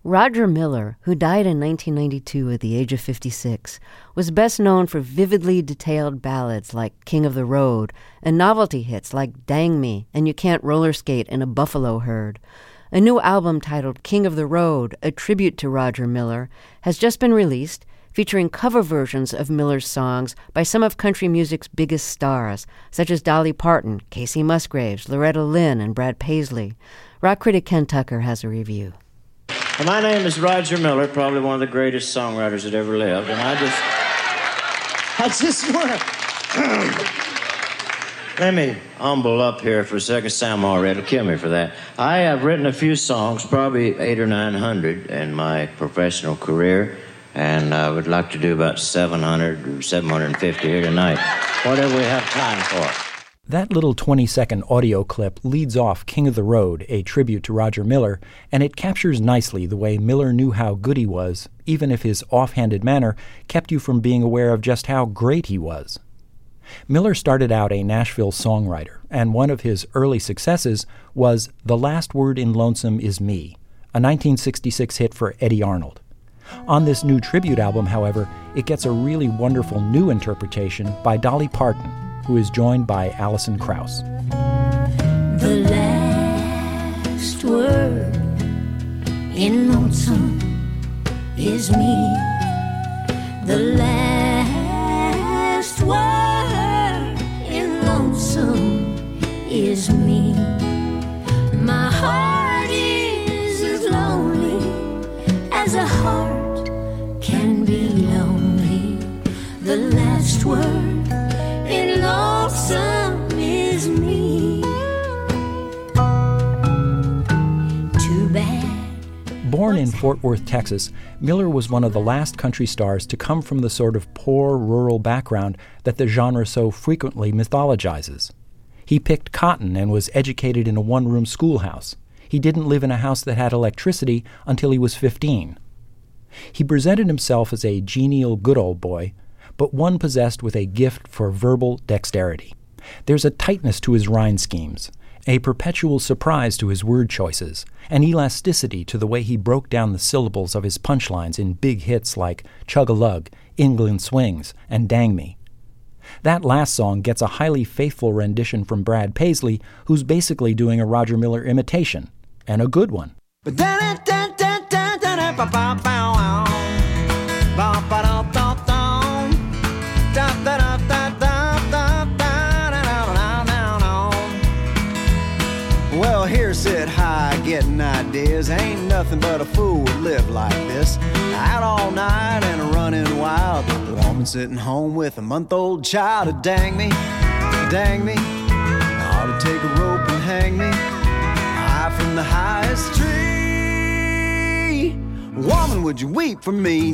Roger Miller, who died in 1992 at the age of 56, was best known for vividly detailed ballads like King of the Road and novelty hits like Dang Me and You Can't Roller Skate in a Buffalo Herd. A new album titled King of the Road, a tribute to Roger Miller, has just been released, featuring cover versions of Miller's songs by some of country music's biggest stars, such as Dolly Parton, Casey Musgraves, Loretta Lynn, and Brad Paisley. Rock critic Ken Tucker has a review. My name is Roger Miller, probably one of the greatest songwriters that ever lived, and I just want to let me humble up here for a second. Sam already will kill me for that. I have written a few songs, probably 800 or 900 in my professional career, and I would like to do about 700 or 750 here tonight, whatever we have time for. That little 20-second audio clip leads off King of the Road, a tribute to Roger Miller, and it captures nicely the way Miller knew how good he was, even if his offhanded manner kept you from being aware of just how great he was. Miller started out a Nashville songwriter, and one of his early successes was The Last Word in Lonesome Is Me, a 1966 hit for Eddie Arnold. On this new tribute album, however, it gets a really wonderful new interpretation by Dolly Parton, who is joined by Alison Krauss. The last word in lonesome is me. The last word in lonesome is me. My heart is as lonely as a heart can be lonely. The last word in lonesome is me. Too bad. Born in Fort Worth, Texas, Miller was one of the last country stars to come from the sort of poor rural background that the genre so frequently mythologizes. He picked cotton and was educated in a one-room schoolhouse. He didn't live in a house that had electricity until he was 15. He presented himself as a genial good old boy, but one possessed with a gift for verbal dexterity. There's a tightness to his rhyme schemes, a perpetual surprise to his word choices, an elasticity to the way he broke down the syllables of his punchlines in big hits like Chug-a-Lug, England Swings, and Dang Me. That last song gets a highly faithful rendition from Brad Paisley, who's basically doing a Roger Miller imitation, and a good one. Well, here sit high, getting ideas. Ain't nothing but a fool would live like this. Out all night and running wild. A woman sitting home with a month-old child. Dang me, dang me. I ought to take a rope and hang me high from the highest tree. Woman, would you weep for me?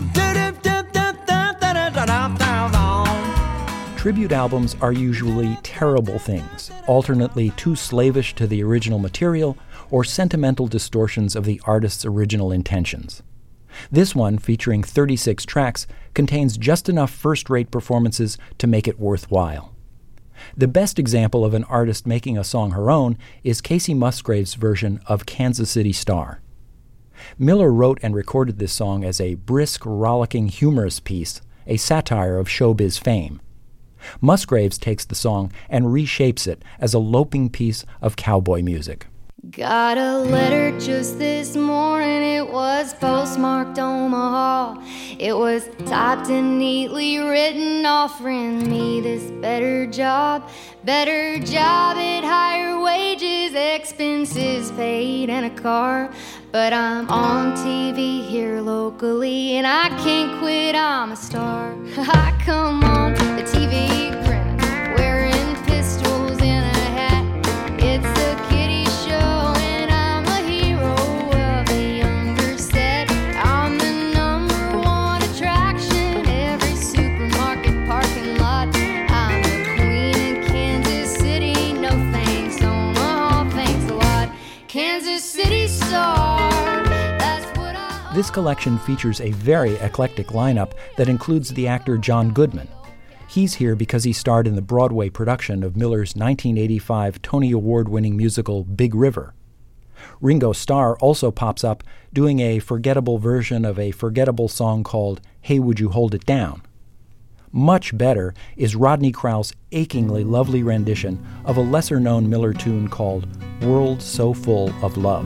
Tribute albums are usually terrible things, alternately too slavish to the original material or sentimental distortions of the artist's original intentions. This one, featuring 36 tracks, contains just enough first-rate performances to make it worthwhile. The best example of an artist making a song her own is Casey Musgraves' version of Kansas City Star. Miller wrote and recorded this song as a brisk, rollicking, humorous piece, a satire of showbiz fame. Musgraves takes the song and reshapes it as a loping piece of cowboy music. Got a letter just this morning, it was postmarked Omaha. It was typed and neatly written, offering me this better job at higher wages, expenses paid, and a car. But I'm on TV here locally, and I can't quit, I'm a star. I come on the TV grinning, wearing pistols in a hat. It's a kiddie show, and I'm a hero of the younger set. I'm the #1 attraction, every supermarket parking lot. I'm the queen of Kansas City, no thanks, Omaha, thanks a lot. Kansas City Star. This collection features a very eclectic lineup that includes the actor John Goodman. He's here because he starred in the Broadway production of Miller's 1985 Tony Award-winning musical Big River. Ringo Starr also pops up doing a forgettable version of a forgettable song called Hey, Would You Hold It Down? Much better is Rodney Crowell's achingly lovely rendition of a lesser-known Miller tune called World So Full of Love.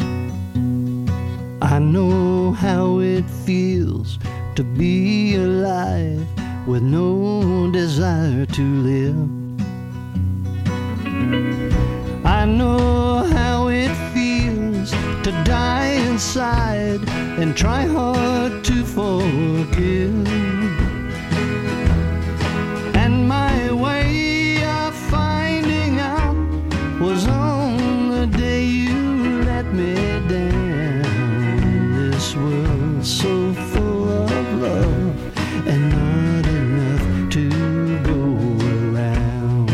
I know how it feels to be alive with no desire to live. I know how it feels to die inside and try hard to forgive. And my way of finding out was on the day you let me down. This world so full of love and not enough to go around.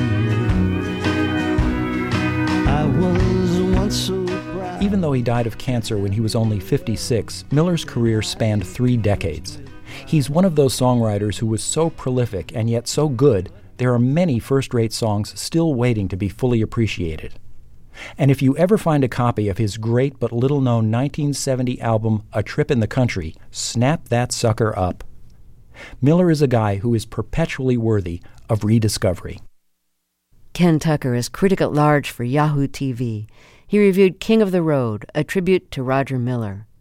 I was once so proud. Even though he died of cancer when he was only 56, Miller's career spanned 3 decades. He's one of those songwriters who was so prolific and yet so good, there are many first-rate songs still waiting to be fully appreciated. And if you ever find a copy of his great but little-known 1970 album, A Trip in the Country, snap that sucker up. Miller is a guy who is perpetually worthy of rediscovery. Ken Tucker is critic at large for Yahoo TV. He reviewed King of the Road, a tribute to Roger Miller.